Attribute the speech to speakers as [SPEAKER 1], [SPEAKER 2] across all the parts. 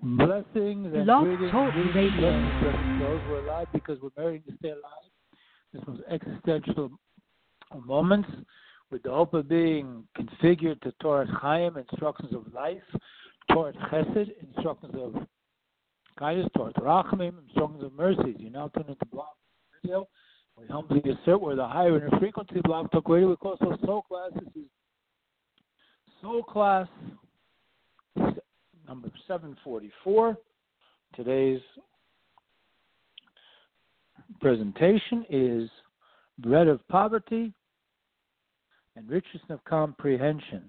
[SPEAKER 1] Blessings and
[SPEAKER 2] Blog
[SPEAKER 1] greetings,
[SPEAKER 2] Talk
[SPEAKER 1] greetings,
[SPEAKER 2] Radio.
[SPEAKER 1] blessings. Those we're alive because we're married to stay alive. This was existential moments with the hope of being configured to Torah Chaim, instructions of life, Torah Chesed, instructions of kindness, Torah Rachamim, instructions of mercies. You now tune into Blog Radio. We humbly assert we're the higher inner frequency Blog Talk Radio. We call ourselves Soul Class. This is Soul Class number 744. Today's presentation is Bread of Poverty and Richness of Comprehension.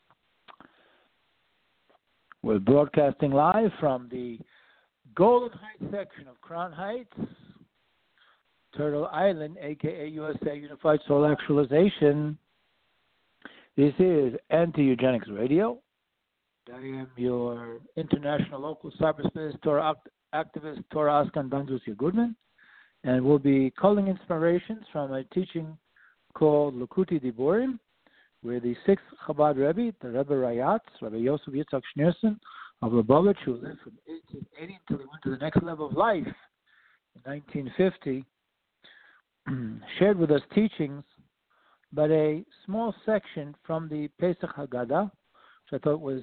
[SPEAKER 1] We're broadcasting live from the Golden Heights section of Crown Heights, Turtle Island, a.k.a. USA Unified Soul Actualization. This is Anti-Eugenics Radio. I am your international local cyberspace Torah activist, Torah Askan Dandusia Goodman, and we'll be culling inspirations from a teaching called Lukuti Diborim, where the sixth Chabad Rebbe, the Rebbe Rayatz, Rabbi Yosef Yitzhak Schneerson of Lubavitch, who lived from 1880 until he went to the next level of life in 1950, shared with us teachings, but a small section from the Pesach Haggadah, which I thought was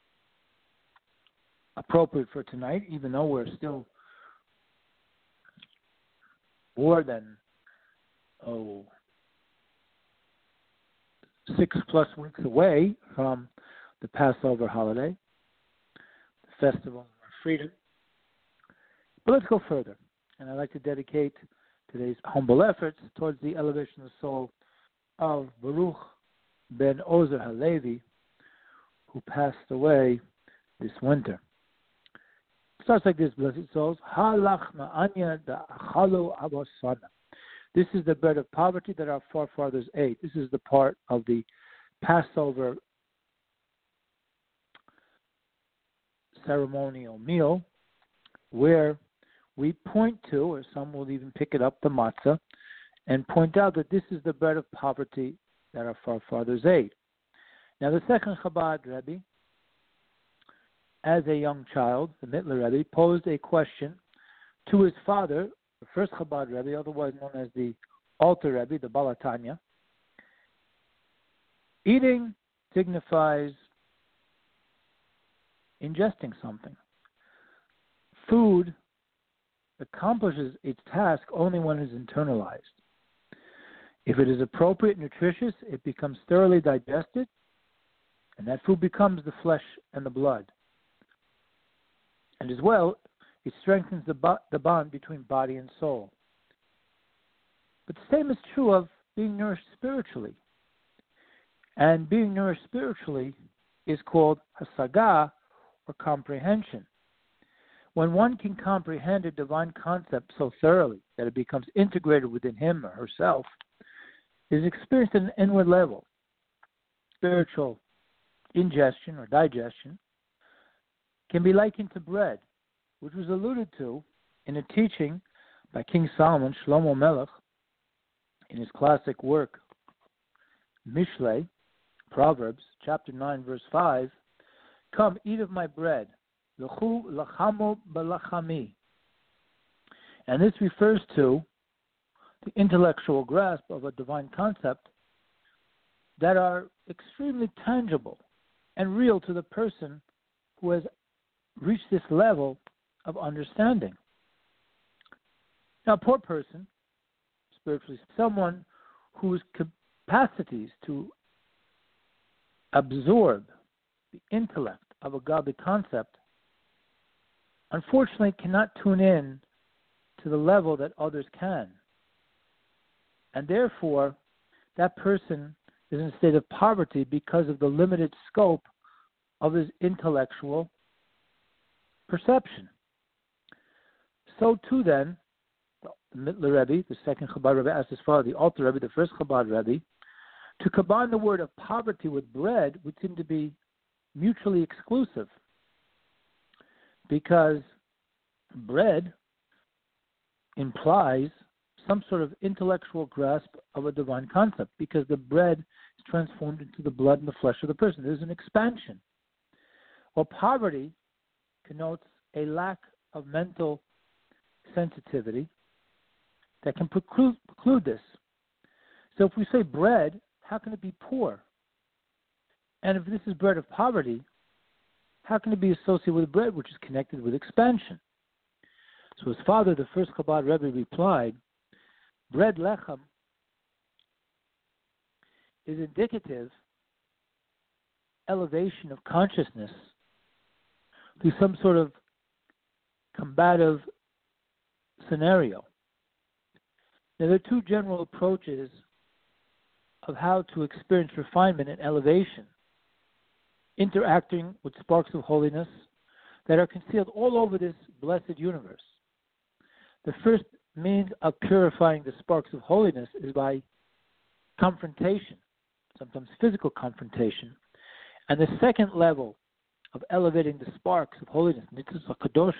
[SPEAKER 1] appropriate for tonight, even though we're still more than 6+ weeks away from the Passover holiday, the festival of freedom. But let's go further, and I'd like to dedicate today's humble efforts towards the elevation of the soul of Baruch ben Ozer Halevi, who passed away this winter. It starts like this, blessed souls. Halach ma'anya da'achalo abasana. This is the bread of poverty that our forefathers ate. This is the part of the Passover ceremonial meal where we point to, or some will even pick it up, the matzah, and point out that this is the bread of poverty that our forefathers ate. Now, the second Chabad Rebbe, as a young child, the Mittler Rebbe, posed a question to his father, the first Chabad Rebbe, otherwise known as the Alter Rebbe, the Baal HaTanya. Eating signifies ingesting something. Food accomplishes its task only when it is internalized. If it is appropriate, nutritious, it becomes thoroughly digested, and that food becomes the flesh and the blood. And as well, it strengthens the bond between body and soul. But the same is true of being nourished spiritually. And being nourished spiritually is called hasagah, or comprehension. When one can comprehend a divine concept so thoroughly that it becomes integrated within him or herself, it is experienced at an inward level. Spiritual ingestion or digestion can be likened to bread, which was alluded to in a teaching by King Solomon, Shlomo Melech, in his classic work, Mishlei, Proverbs, chapter 9, verse 5, "Come, eat of my bread, l'chu lachamo b'lachami." And this refers to the intellectual grasp of a divine concept that are extremely tangible and real to the person who has reached this level of understanding. Now, a poor person, spiritually, someone whose capacities to absorb the intellect of a godly concept, unfortunately cannot tune in to the level that others can. And therefore, that person is in a state of poverty because of the limited scope of his intellectual perception. So too then, the Mittler Rebbe, the second Chabad Rebbe, asked his father, the Alter Rebbe, the first Chabad Rebbe, to combine the word of poverty with bread would seem to be mutually exclusive, because bread implies some sort of intellectual grasp of a divine concept, because the bread is transformed into the blood and the flesh of the person. There's an expansion. Well, poverty connotes a lack of mental sensitivity that can preclude this. So if we say bread, how can it be poor? And if this is bread of poverty, how can it be associated with bread which is connected with expansion? So his father, the first Chabad Rebbe, replied, bread lechem is indicative elevation of consciousness through some sort of combative scenario. Now, there are two general approaches of how to experience refinement and elevation, interacting with sparks of holiness that are concealed all over this blessed universe. The first means of purifying the sparks of holiness is by confrontation, sometimes physical confrontation. And the second level of elevating the sparks of holiness, Nitzvot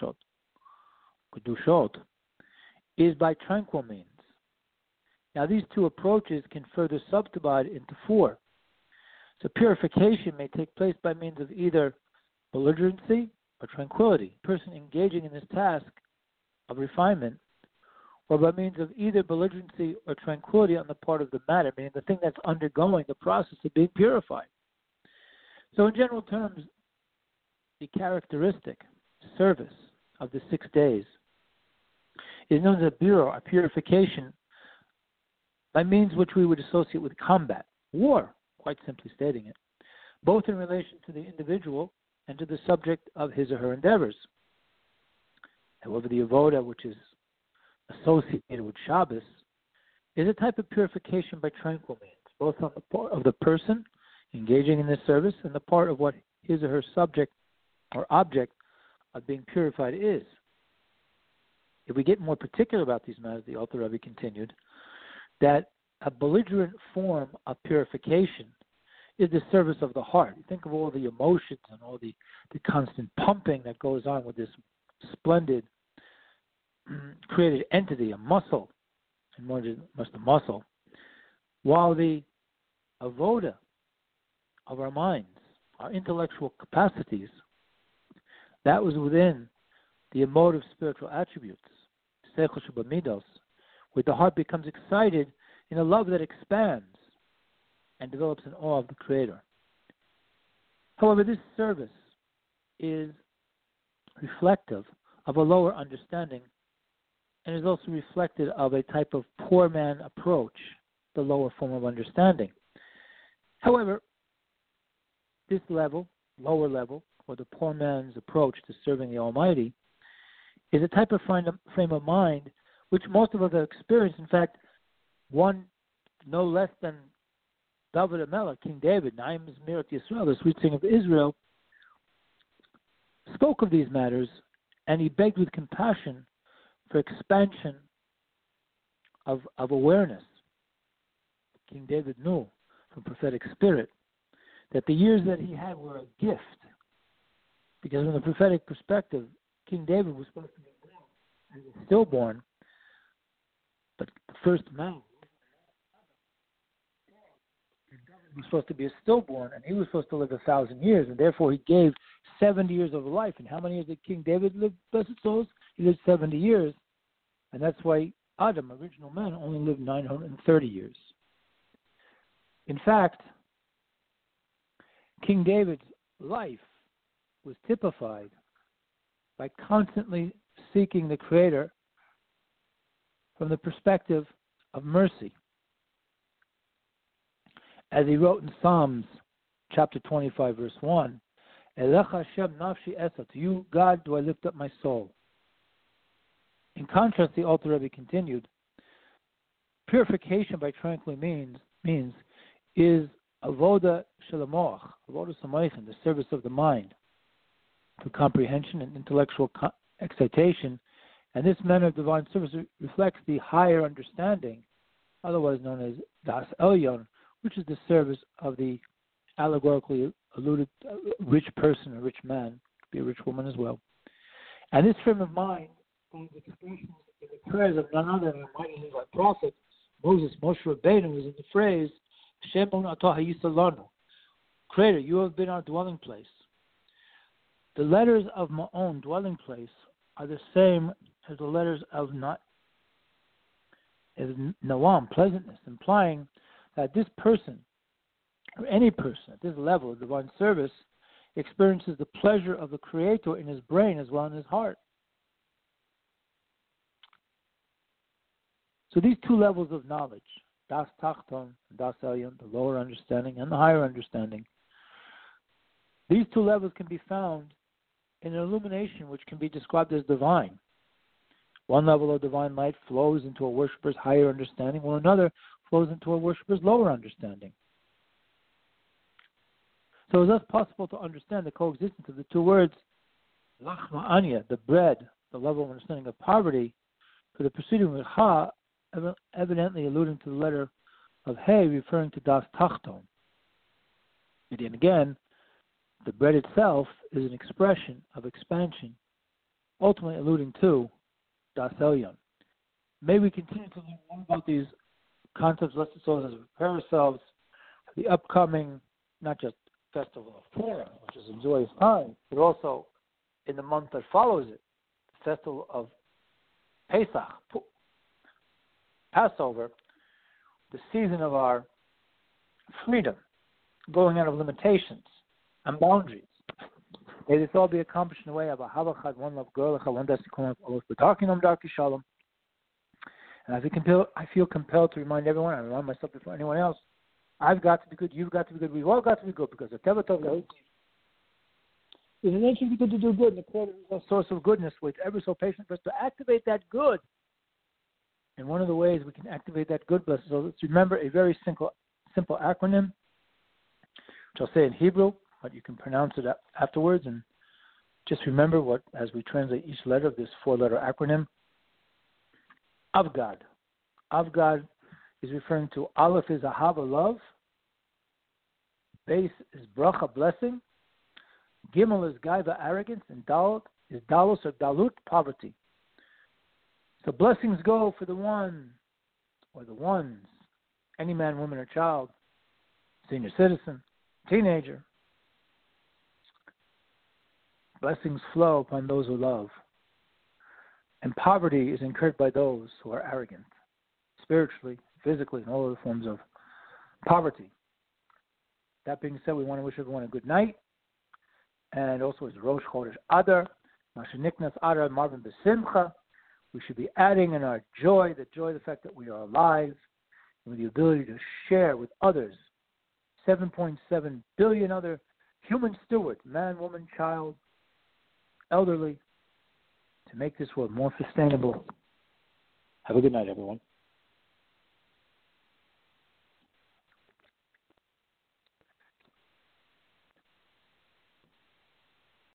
[SPEAKER 1] Kedushot, is by tranquil means. Now, these two approaches can further subdivide into four. So purification may take place by means of either belligerency or tranquility, a person engaging in this task of refinement, or by means of either belligerency or tranquility on the part of the matter, meaning the thing that's undergoing the process of being purified. So in general terms, the characteristic service of the 6 days is known as a biro, a purification, by means which we would associate with combat, war, quite simply stating it, both in relation to the individual and to the subject of his or her endeavors. However, the avoda, which is associated with Shabbos, is a type of purification by tranquil means, both on the part of the person engaging in this service and the part of what his or her subject or object of being purified is. If we get more particular about these matters, the Alter Rebbe continued, that a belligerent form of purification is the service of the heart. You think of all the emotions and all the constant pumping that goes on with this splendid created entity, a muscle, and more than just a muscle, while the avoda of our minds, our intellectual capacities, that was within the emotive spiritual attributes, seichel shebamidos, where the heart becomes excited in a love that expands and develops an awe of the Creator. However, this service is reflective of a lower understanding and is also reflected of a type of poor man approach, the lower form of understanding. However, this level, lower level, or the poor man's approach to serving the Almighty, is a type of frame of mind which most of us have experienced. In fact, one no less than David HaMelech, King David, Naim Zmirat Yisrael, the sweet singer of Israel, spoke of these matters, and he begged with compassion for expansion of awareness. King David knew from prophetic spirit that the years that he had were a gift, because from the prophetic perspective, King David was supposed to be born as a stillborn, but the first man was supposed to be a stillborn, and he was supposed to live 1,000 years, and therefore he gave 70 years of life. And how many years did King David live, blessed souls? He lived 70 years, and that's why Adam, original man, only lived 930 years. In fact, King David's life was typified by constantly seeking the Creator from the perspective of mercy. As he wrote in Psalms chapter 25, verse 1, Elecha Hashem nafshi esa, to you, God, do I lift up my soul. In contrast, the Alter Rebbe continued, purification by tranquil means is avoda shelamoach, avoda samaychin, the service of the mind, through comprehension and intellectual excitation, and this manner of divine service reflects the higher understanding, otherwise known as das elyon, which is the service of the allegorically alluded rich person, a rich man, could be a rich woman as well. And this frame of mind finds expression in the prayers of none other than the mighty Levite prophet Moses, Moshe Rabbeinu, is in the phrase, Shem atah hayisalanu, Creator, you have been our dwelling place. The letters of ma'on, dwelling place, are the same as the letters of nawam, pleasantness, implying that this person, or any person at this level of divine service, experiences the pleasure of the Creator in his brain as well as in his heart. So these two levels of knowledge, das tachton, das elyon, the lower understanding and the higher understanding, these two levels can be found in an illumination which can be described as divine. One level of divine light flows into a worshipper's higher understanding, while another flows into a worshipper's lower understanding. So it's thus possible to understand the coexistence of the two words, lachma anya, the bread, the level of understanding of poverty, for the preceding with ha, evidently alluding to the letter of He, referring to das tachton. And again, the bread itself is an expression of expansion, ultimately alluding to das elyon. May we continue to learn more about these concepts, blessed souls, as we prepare ourselves for the upcoming, not just festival of Purim, which is a joyous time, but also in the month that follows it, the festival of Pesach, Passover, the season of our freedom, going out of limitations and boundaries. May this all be accomplished in the way of a Havachad, one love, Gerlecha, one destiny, all the dark Shalom. And I feel compelled to remind everyone, I remind myself before anyone else, I've got to be good, you've got to be good, we've all got to be good, because the Teva Tov is an ancient good to do good, and the Creator is a source of goodness, with ever so patient for us to activate that good. And one of the ways we can activate that good, blessed souls, let's remember a very simple acronym, which I'll say in Hebrew, but you can pronounce it afterwards, and just remember what, as we translate each letter of this 4-letter acronym, Avgad. Avgad is referring to Aleph is Ahava, love. Base is Bracha, blessing. Gimel is Gaiva, arrogance. And Dalet is Dalos or Dalut, poverty. So blessings go for the one or the ones, any man, woman, or child, senior citizen, teenager. Blessings flow upon those who love. And poverty is incurred by those who are arrogant, spiritually, physically, and all other forms of poverty. That being said, we want to wish everyone a good night. And also, it's Rosh Chodesh Adar, Mashaniknas Adar Marvin Besimcha. We should be adding in our joy, the fact that we are alive, and with the ability to share with others, 7.7 billion other human stewards, man, woman, child, elderly, to make this world more sustainable. Have a good night, everyone.